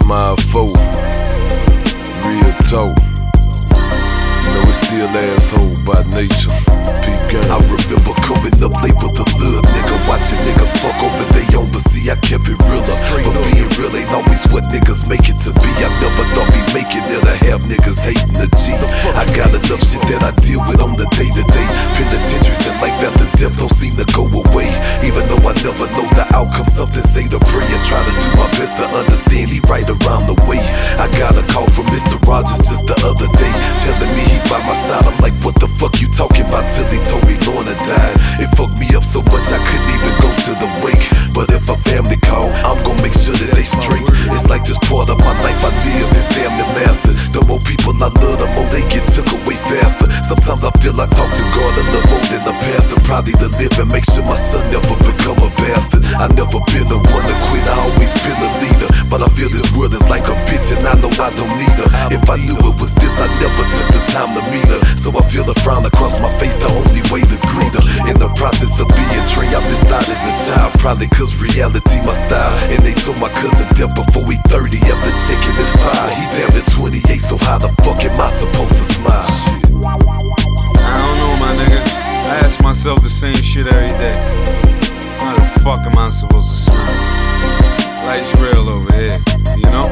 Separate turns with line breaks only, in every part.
MI4, real talk. You know it's still asshole by nature.
I remember coming up late with a little nigga, watching niggas fuck over they own, but see I kept it realer. But being real ain't always what niggas make it to be. I never thought me making it to have niggas hating the G. I got enough shit that I deal with on the day-to-day. Penitentiaries and life after death don't seem to go away. Even though I never know the outcome, something say to pray and try to do my best to understand he right around the way. I got a call from Mr. Rogers just the other day, telling me he by my side. I'm like, what the fuck you talking about? Till he told me Lorna died. It fucked me up so much I couldn't even go to the wake. But if a family call, I'm gon' make sure that they straight. It's like this part of my life I live is damn the master. The more people I love, the more they get took away faster. Sometimes I feel I talk to God a little more than the pastor. Probably to live and make sure my son never become a bastard. I never been the one to quit, I always been a leader. But I feel this world is like a bitch and I know I don't need her. If I knew it was this, I never took the time to meet her. So I feel a frown across my face, the only way to greet her. In the process of being trained, I missed out as a child. Probably cause reality my style. And they told my cousin death before he 30 after checking his file. He damn near 28, so how the fuck am I supposed to smile?
I don't know, my nigga. I ask myself the same shit every day. How the fuck am I supposed to smile? Life's real over here, you know?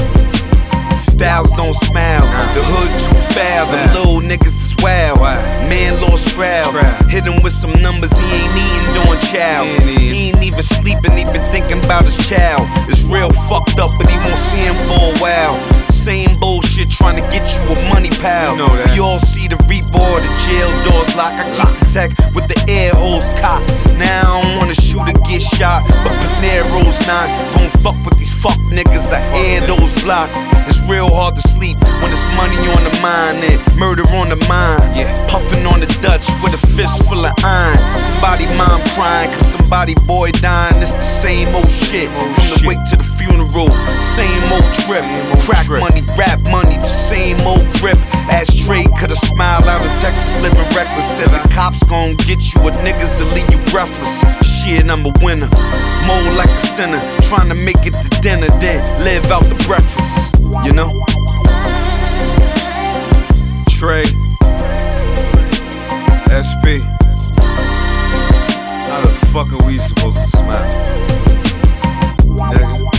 Styles don't smile, the hood too foul, the little niggas is wild. Man lost trial, hit him with some numbers he ain't eating during chow. He ain't even sleeping, he been thinking about his child. It's real fucked up, but he won't see him for a while. Same bullshit trying to get you a money pal.
You know that.
We all see the repo or the jail doors lock. I keep the tech with the air hose cocked. Now I don't wanna shoot or get shot, but Panero's not gon' fuck with these fuck niggas. I air those blocks. It's real hard to sleep when it's money on the mind and murder on the mind. Puffing on the Dutch with a fist full of iron. Somebody mom crying cause somebody boy dying. It's the same old shit from the wake to the funeral. Same old trip, crack money, rap money, the same old grip. Ashtray could've smiled out of Texas, living reckless. Said the cops gon' get you, a niggas will leave you breathless. Shit, I'm a winner, more like a sinner, trying to make it to dinner, then live out the breakfast, you know?
Trey, SP, how the fuck are we supposed to smile? Nigga,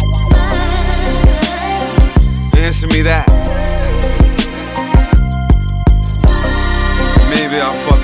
answer me that. Maybe I'll fuck